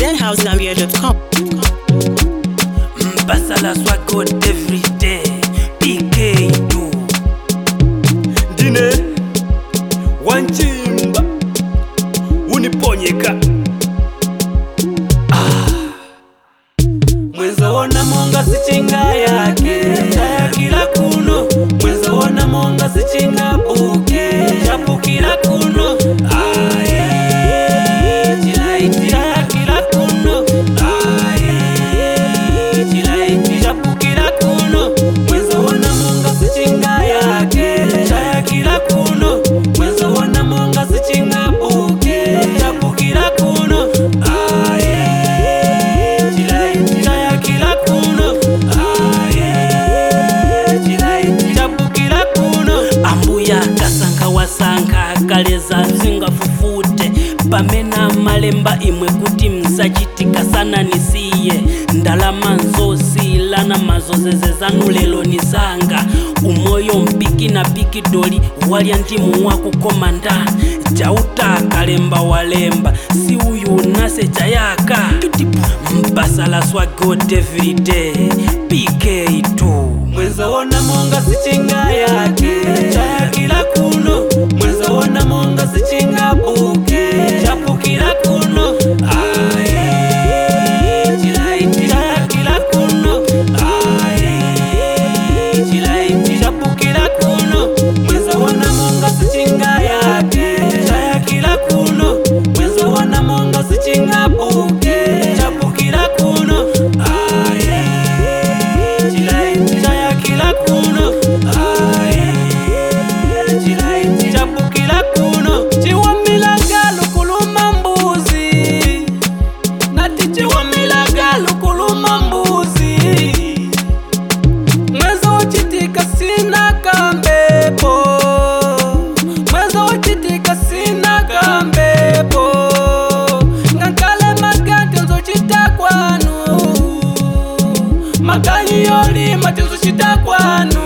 zhousegambia.com. Mbasala swag God every day. PK2 Dine Wanchimba Uniponyeka Mwenzo wana monga sichinga yake Chaya kila kuno Mwenzo wana monga sichinga buke Chapu kila kuno Chilaiti chaya kila kuno Chilaiti chapu kila kuno Mwenzo wana monga sichinga yake Chaya kila kuno Mwenzo wana monga sichinga buke Chapu kila kuno Wasanga kaleza zinga fufute pamena malemba imwe kuti msachitika sana nisiye ndalama nzosila na mazozeze zanu lelo nizanga umoyo mpiki na piki doli walya ndimu waku komanda jauta kalemba walemba si uyu nase chayaka Mbasala swag God every day PK2 Mwenzo wana monga sichinga yake Chaya kila kuno Mwenzo wana monga sichinga buke Chapu kila kuno Chilaiti chaya kila kuno Chilaiti chapu kila kuno Mwenzo wana monga sichinga yake Chaya kila kuno Mwenzo wana monga sichinga buke Chapu kila kuno Chilaiti chaya kila kuno Chilaiti chapu kila kuno Chiwamilaga lukuluma mbuzi Nati chiwamilaga lukuluma mbuzi Mwezo uchitika sina kambepo Mwezo uchitika sina kambepo Ngankale magati nzochita kwanu Makanyi yoli matinzo chita kwanu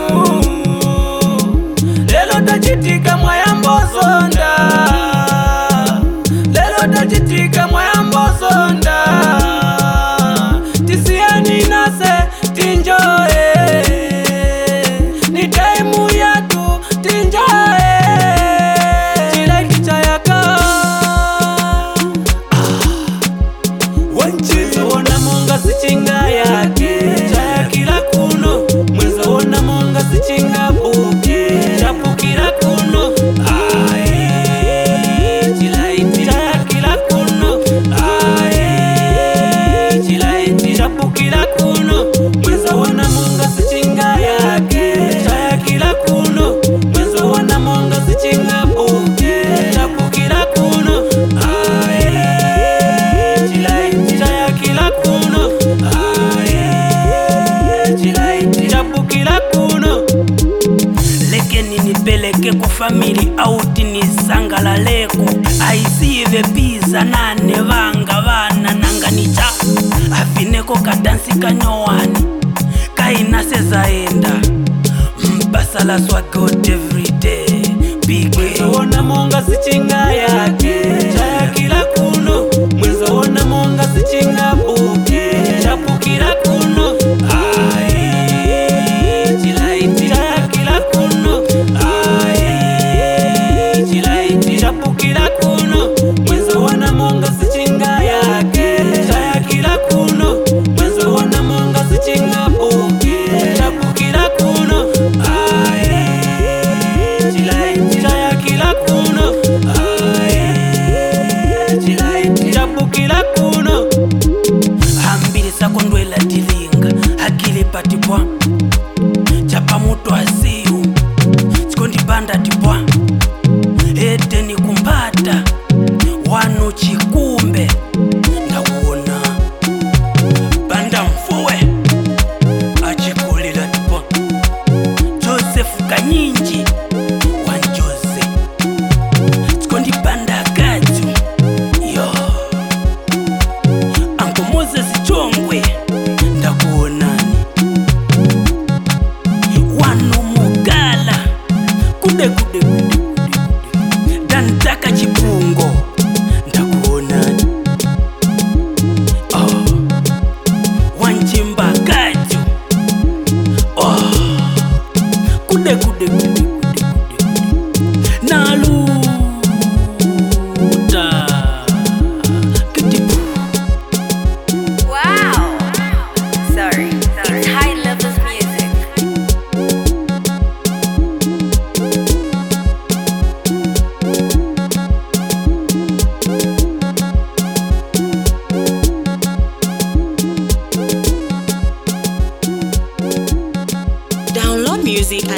Lelo tachitika mwayambo zonda Lelo tachitika mwayambo zonda Tisiani nase tinjoe Ni taimu yatu tinjoe Chilaiti chayaka Mwenzo wana monga sichinga yake Chaya kila kuno Mwenzo wana monga sichinga buke Chapu kila kuno Chilaiti chaya kila kuno Chilaiti chapu kila kuno Mwenzo wana monga sichinga yake Chaya kila kuno Mwenzo wana monga sichinga buke Chapu kila kuno Chilaiti chaya kila kuno Chilaiti chapu kila kuno Lekeni nipeleke ku family out nisangalaleko aisive pizza nane vanga vana nanganicha afineko kadansi kanyowani kainase zaenda Mbasala swag God every day Mwenzo wana monga sichinga yake Chaya kila kuno Mwenzo wana monga sichinga buke Chapu kila kuno Chilaiti chaya kila kuno Chilaiti chapu kila kuno Mwenzo wana monga sichinga yake Chaya kila kuno Mwenzo wana monga sichinga buke Chapu kila kuno Chilaiti chaya kila kuno Chilaiti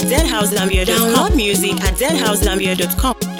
deadhousegambia.com. Download music at deadhousegambia.com.